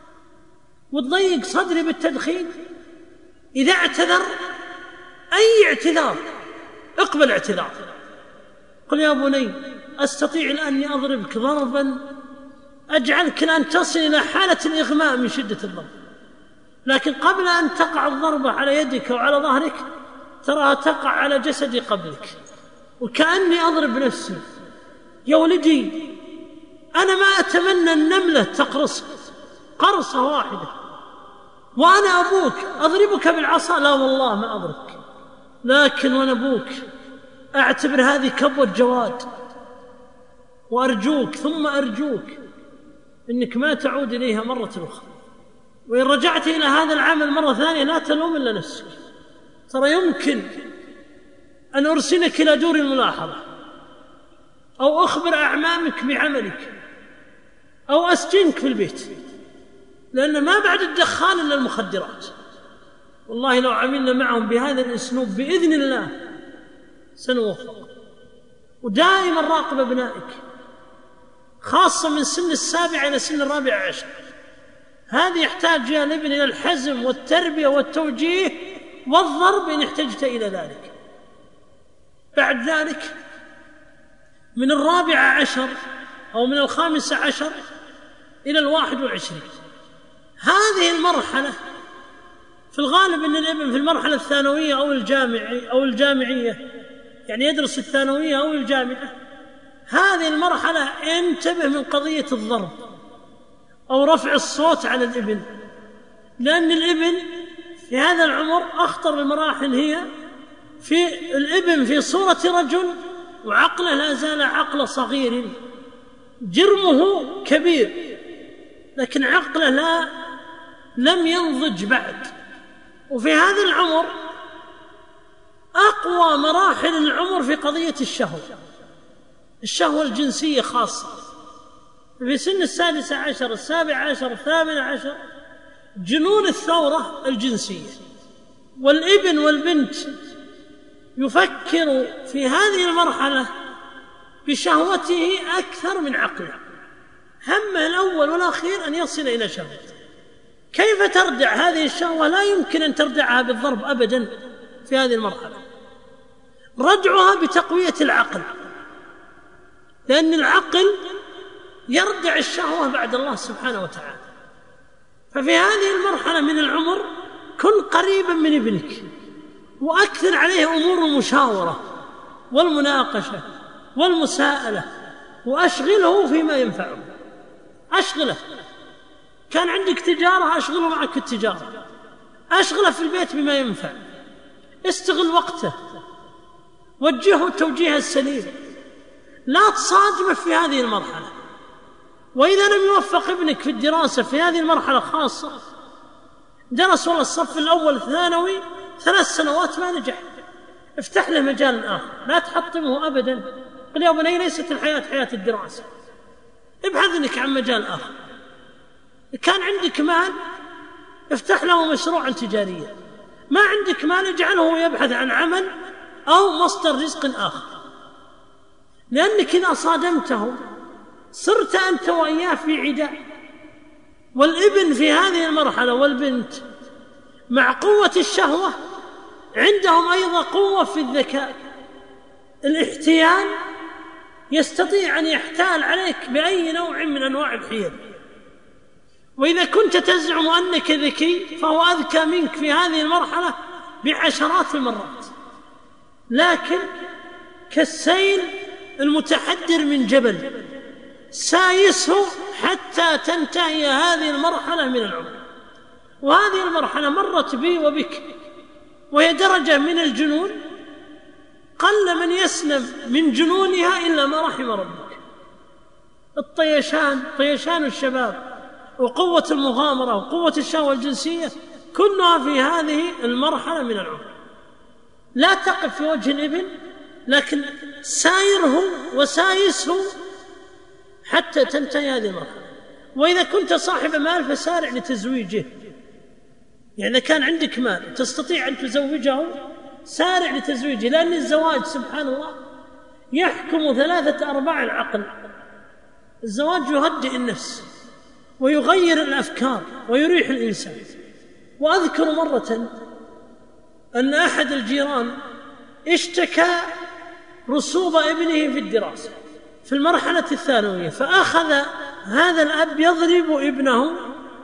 وتضيق صدري بالتدخين. إذا اعتذر أي اعتذار اقبل اعتذار، قل يا بني أستطيع الآن أني أضربك ضربا أجعلك الآن تصل إلى حالة الإغماء من شدة الضرب، لكن قبل أن تقع الضربة على يدك وعلى ظهرك تراها تقع على جسدي قبلك، وكأني أضرب نفسي. يا ولدي أنا ما أتمنى النملة تقرصك قرصة واحدة، وأنا أبوك أضربك بالعصا؟ لا والله ما أضربك، لكن وأنا أبوك أعتبر هذه كبوة جواد، وأرجوك ثم أرجوك إنك ما تعود إليها مرة أخرى، وإن رجعت إلى هذا العمل مرة ثانية لا تلوم إلا نفسك، ترى يمكن أن أرسلك إلى دور الملاحظة، أو أخبر أعمامك بعملك، أو أسجنك في البيت، لأن ما بعد الدخان إلا المخدرات. والله لو عملنا معهم بهذا الأسلوب بإذن الله سنوفق. ودائما راقب أبنائك، خاصة من سن السابع إلى سن الرابع عشر، هذه يحتاج يا الابن إلى الحزم والتربية والتوجيه والضرب إن احتجت إلى ذلك. بعد ذلك من الرابع عشر أو من الخامس عشر إلى الواحد والعشرين، هذه المرحلة في الغالب أن الابن في المرحلة الثانوية أو الجامعية أو الجامعية يعني يدرس الثانوية أو الجامعة، هذه المرحلة انتبه من قضية الضرب أو رفع الصوت على الابن، لأن الابن في هذا العمر أخطر المراحل هي في الابن في صورة رجل وعقله لا زال عقل صغير، جرمه كبير لكن عقله لا لم ينضج بعد. وفي هذا العمر أقوى مراحل العمر في قضية الشهوة، الشهوة الجنسية خاصة في سن السادس عشر السابع عشر الثامن عشر، جنون الثورة الجنسية. والابن والبنت يفكر في هذه المرحلة بشهوته أكثر من عقله، همه الأول والأخير أن يصل إلى شهوته. كيف تردع هذه الشهوة؟ لا يمكن أن تردعها بالضرب أبدا في هذه المرحلة، ردعها بتقوية العقل، لأن العقل يردع الشهوة بعد الله سبحانه وتعالى. ففي هذه المرحلة من العمر كن قريبا من ابنك، وأكثر عليه أمور المشاورة والمناقشة والمساءلة، وأشغله فيما ينفعه. أشغله، كان عندك تجارة أشغله معك التجارة، أشغله في البيت بما ينفع، استغل وقته، وجهه التوجيه السليم، لا تصادمه في هذه المرحلة. وإذا لم يوفق ابنك في الدراسة في هذه المرحلة خاصة، درس والله الصف الأول ثانوي ثلاث سنوات ما نجح، افتح له مجال آخر، لا تحطمه أبدا، قل يا بني ليست الحياة حياة الدراسة، ابحث لك عن مجال آخر. كان عندك مال افتح له مشروعا تجاريا، ما عندك مال اجعله يبحث عن عمل أو مصدر رزق آخر، لأنك إذا صادمته صرت أنت وإياه في عداء. والابن في هذه المرحلة والبنت مع قوة الشهوة عندهم أيضا قوة في الذكاء، الاحتيال، يستطيع أن يحتال عليك بأي نوع من أنواع الحيل. وإذا كنت تزعم أنك ذكي فهو أذكى منك في هذه المرحلة بعشرات المرات، لكن كالسيل المتحدر من جبل سايسه حتى تنتهي هذه المرحلة من العمر. وهذه المرحلة مرت بي وبك، وهي درجة من الجنون قل من يسلم من جنونها إلا ما رحم ربك. الطيشان، طيشان الشباب وقوة المغامرة وقوة الشهوة الجنسية كلها في هذه المرحلة من العمر. لا تقف في وجه الابن، لكن سايره وسايسه حتى تنتهي هذه المرحلة. وإذا كنت صاحب مال فسارع لتزويجه، يعني كان عندك مال تستطيع أن تزوجه سارع لتزويجه، لأن الزواج سبحان الله يحكم ثلاثة أرباع العقل. الزواج يهدئ النفس ويغير الأفكار ويريح الإنسان. وأذكر مرة أن أحد الجيران اشتكى رسوب ابنه في الدراسة في المرحلة الثانوية، فأخذ هذا الأب يضرب ابنه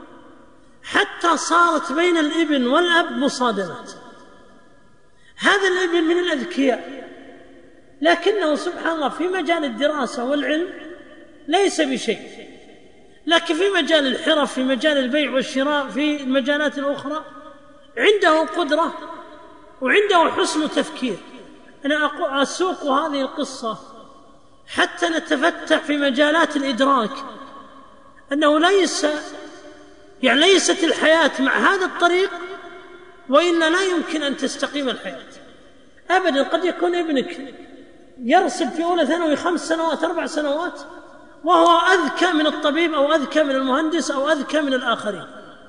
حتى صارت بين الابن والأب مصادمات. هذا الابن من الأذكياء، لكنه سبحان الله في مجال الدراسة والعلم ليس بشيء، لكن في مجال الحرف، في مجال البيع والشراء، في المجالات الأخرى عنده قدرة وعنده حسن تفكير. أنا أسوق هذه القصة حتى نتفتح في مجالات الإدراك، أنه ليس يعني ليست الحياة مع هذا الطريق وإلا لا يمكن أن تستقيم الحياة أبدا. قد يكون ابنك يرسب في أولى ثانوي خمس سنوات أربع سنوات وهو أذكى من الطبيب أو أذكى من المهندس أو أذكى من الآخرين،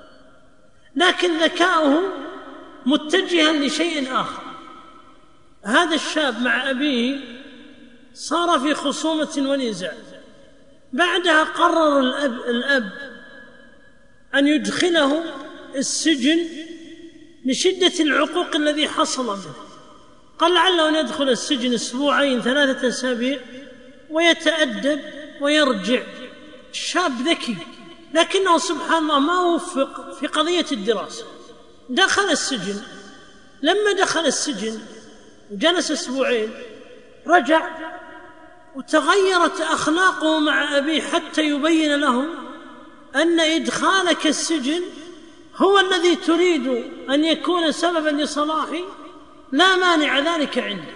لكن ذكاؤه متجها لشيء آخر. هذا الشاب مع أبيه صار في خصومة ونزاع، بعدها قرر الأب, الأب أن يدخله السجن لشدة العقوق الذي حصل منه. قال لعله أن يدخل السجن أسبوعين ثلاثة أسابيع ويتأدب ويرجع. الشاب ذكي، لكنه سبحان الله ما وفق في قضية الدراسة. دخل السجن، لما دخل السجن وجلس أسبوعين رجع وتغيرت أخلاقه مع أبيه حتى يبين له أن إدخالك السجن هو الذي تريد أن يكون سببا لصلاحي، لا مانع ذلك عنده.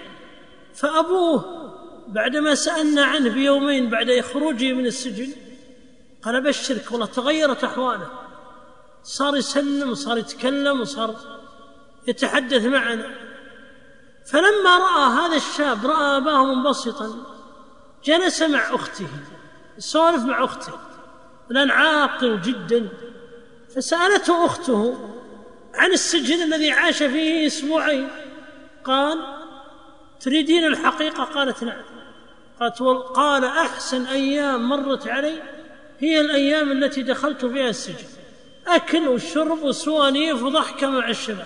فأبوه بعدما سألنا عنه بيومين بعد خروجه من السجن قال أبشرك والله تغيرت أحواله، صار يسلم وصار يتكلم وصار يتحدث معنا. فلما رأى هذا الشاب، رأى أباه منبسطا، جلس مع أخته يسولف مع أخته، الآن عاقل جدا. فسألته أخته عن السجن الذي عاش فيه أسبوعين، قال تريدين الحقيقة؟ قالت نعم. قالت قال أحسن أيام مرت علي هي الأيام التي دخلت فيها السجن، أكل وشرب وسوانيف وضحكة مع الشباب.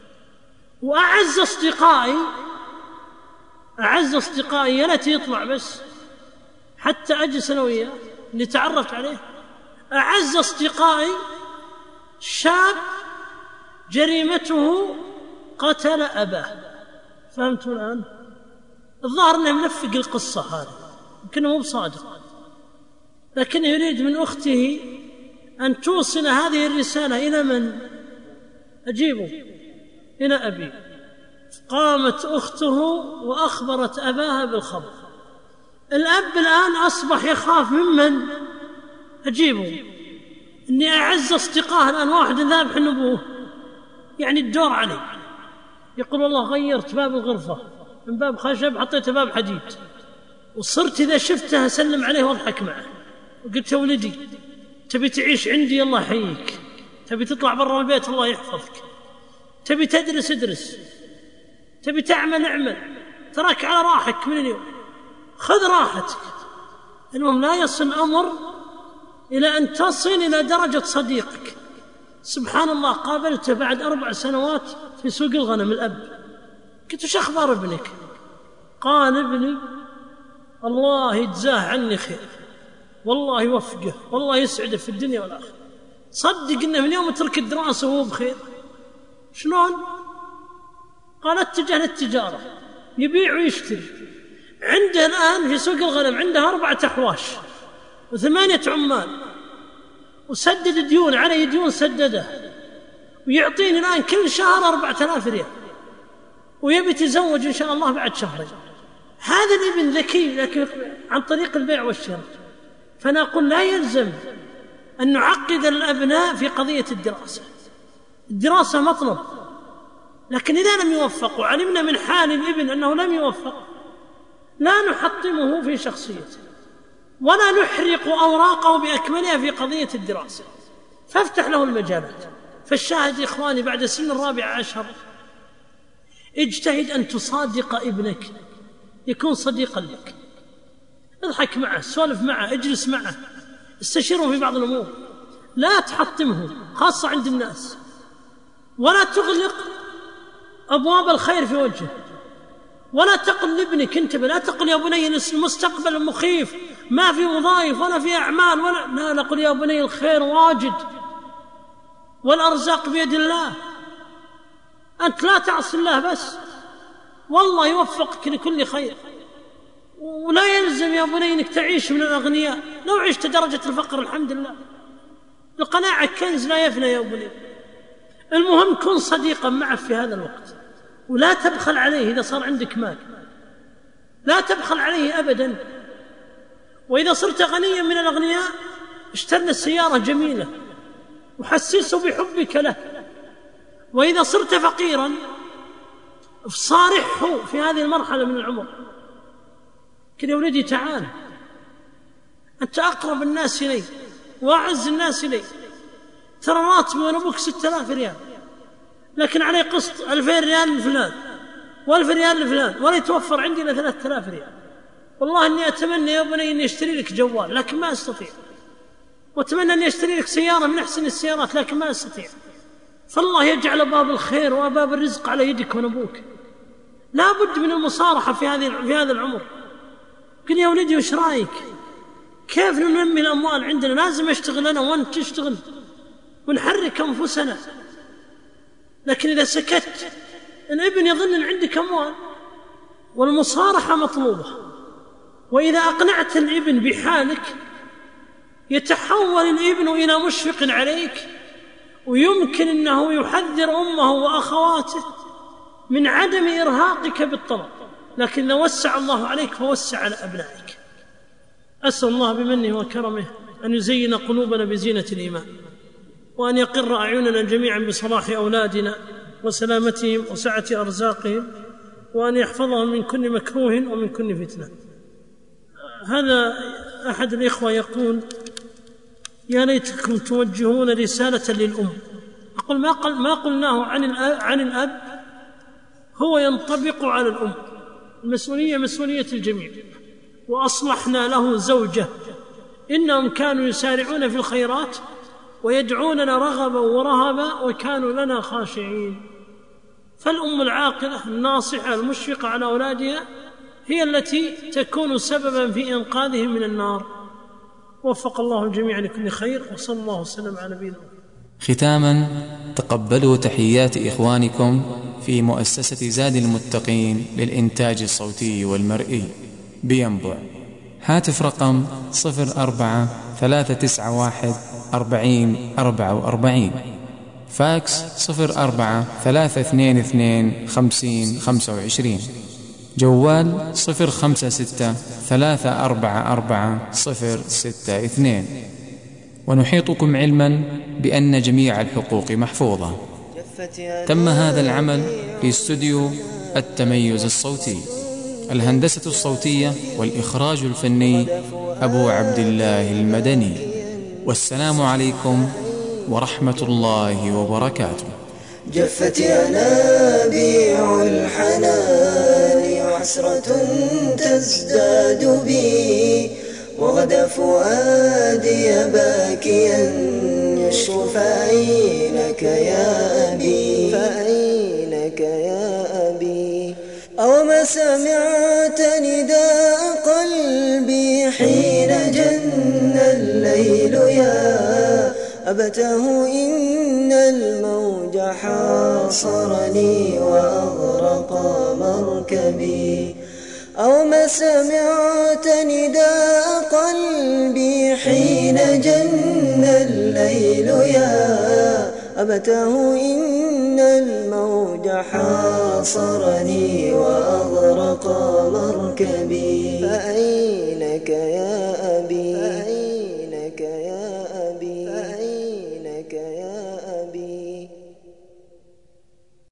وأعز أصدقائي أعز أصدقائي التي يطلع بس حتى أجلس أنا وياه اللي تعرفت عليه، أعز أصدقائي شاب جريمته قتل أباه. فهمتوا الآن؟ الظاهر أنه منفق القصة هذه، يمكنه مو بصادق، لكنه يريد من أخته أن توصل هذه الرسالة إلى من؟ أجيبه، إلى أبي. قامت أخته وأخبرت أباها بالخبر. الأب الآن أصبح يخاف ممن؟ أجيبه، إني أعز أصدقائه الآن واحد ذابح أبوه، يعني الدور علي. يقول والله غيرت باب الغرفة من باب خشب حطيت باب حديد، وصرت إذا شفته أسلم عليه واضحك معه. وقلت يا ولدي تبي تعيش عندي الله يحييك، تبي تطلع برا البيت الله يحفظك، تبي تدرس ادرس، تبي تعمل اعمل، تراك على راحك من اليوم، خذ راحتك. المهم لا يصل الأمر إلى أن تصل إلى درجة صديقك. سبحان الله، قابلته بعد أربع سنوات في سوق الغنم الأب، قلت وش أخبار ابنك؟ قال ابني الله يجزاه عني خير، والله يوفقه، والله يسعده في الدنيا والآخرة. صدق إنه من يوم ترك الدراسة وهو بخير. شلون؟ قال اتجه للتجارة، يبيع ويشتري. عنده الآن في سوق الغنم عنده أربعة أحواش وثمانية عمال، وسدد ديون عليه ديون سدده، ويعطيني الآن كل شهر أربعة آلاف ريال، ويبي يتزوج إن شاء الله بعد شهرين. هذا الابن ذكي لكن عن طريق البيع والشراء. فنقول لا يلزم أن نعقد الأبناء في قضية الدراسة. الدراسة مطلب، لكن إذا لم يوفق وعلمنا من حال الابن أنه لم يوفق لا نحطمه في شخصيته ولا نحرق أوراقه بأكملها في قضية الدراسة، فافتح له المجالات. فالشاهد إخواني بعد سن الرابع عشر اجتهد أن تصادق ابنك، يكون صديقا لك، اضحك معه، سولف معه، اجلس معه، استشيره في بعض الأمور، لا تحطمه خاصة عند الناس، ولا تغلق أبواب الخير في وجهه، ولا تقل لابنك انتبه، لا تقل يا بني المستقبل مخيف ما في وظائف ولا في أعمال ولا لا، نقول يا بني الخير واجد والأرزاق بيد الله، أنت لا تعصي الله بس والله يوفقك لكل خير. ولا يلزم يا بني أنك تعيش من الأغنياء، لو عشت درجة الفقر الحمد لله. القناعة كنز لا يفنى يا بني. المهم كن صديقا معه في هذا الوقت، ولا تبخل عليه إذا صار عندك مال، لا تبخل عليه أبدا. وإذا صرت غنيا من الأغنياء اشترنا السيارة جميلة وحسسه بحبك له. وإذا صرت فقيرا صارحه في هذه المرحلة من العمر، كده يا ولدي تعال، أنت أقرب الناس إلي وأعز الناس إلي، ترى راتبي وأنا أبوك ستة آلاف ريال، لكن عليه قسط ألفين ريال لفلان وألف ريال لفلان، ولا يتوفر عندي إلا ثلاثة آلاف ريال. والله إني أتمنى يا بني إني أشتري لك جوال لكن ما أستطيع، وأتمنى أني أشتري لك سيارة من أحسن السيارات لكن ما أستطيع. فالله يجعل باب الخير وباب الرزق على يدك ونبوك. لا بد من المصارحة في هذه في هذا العمر. قل يا ولدي وش رايك؟ كيف ننمي الأموال عندنا؟ لازم أشتغل أنا وأنت تشتغل ونحرك أنفسنا. لكن إذا سكت الابن يظن أن عندك أموال، والمصارحة مطلوبة. وإذا أقنعت الابن بحالك يتحول الابن إلى مشفق عليك، ويمكن أنه يحذر أمه وأخواته من عدم إرهاقك بالطلب. لكن لو وسع الله عليك فوسع على أبنائك. أسأل الله بمنه وكرمه أن يزين قلوبنا بزينة الإيمان، وأن يقر أعيننا جميعا بصلاح أولادنا وسلامتهم وسعة أرزاقهم، وأن يحفظهم من كل مكروه ومن كل فتنة. هذا أحد الإخوة يقول: يا ليتكم توجهون رسالة للأم. أقول ما, قل ما قلناه عن الأب, عن الأب هو ينطبق على الأم. المسؤولية مسؤولية الجميع. وأصلحنا له زوجة، إنهم كانوا يسارعون في الخيرات ويدعوننا رغبا ورهبا وكانوا لنا خاشعين. فالأم العاقلة الناصحة المشفقة على أولادها هي التي تكون سببا في إنقاذهم من النار. وفق الله الجميع لكل خير، وصلى الله وسلم على نبينا. ختاما، تقبلوا تحيات إخوانكم في مؤسسة زاد المتقين للإنتاج الصوتي والمرئي بينبع. هاتف رقم صفر أربعة ثلاثة تسعة واحد أربعين أربعة وأربعين، فاكس صفر أربعة ثلاثة اثنين اثنين خمسين خمسة وعشرين، جوال صفر خمسة ستة ثلاثة أربعة أربعة صفر ستة اثنين. ونحيطكم علما بأن جميع الحقوق محفوظة. تم هذا العمل في استوديو التميز الصوتي، الهندسة الصوتية والإخراج الفني أبو عبد الله المدني. والسلام عليكم ورحمة الله وبركاته. جفت ينابيع الحنان وحسرة تزداد بي، وغدا فؤادي باكيا يشكو فأينك يا أبي، فأينك يا أبي. أو ما سمعت نداء قلبي حين جن الليل يا أبته إن الموج حاصرني وأغرق مركبي. أو ما سمعت نداء قلبي حين جن الليل يا أبته إن الموج حاصرني وأغرق مركبي. فأينك يا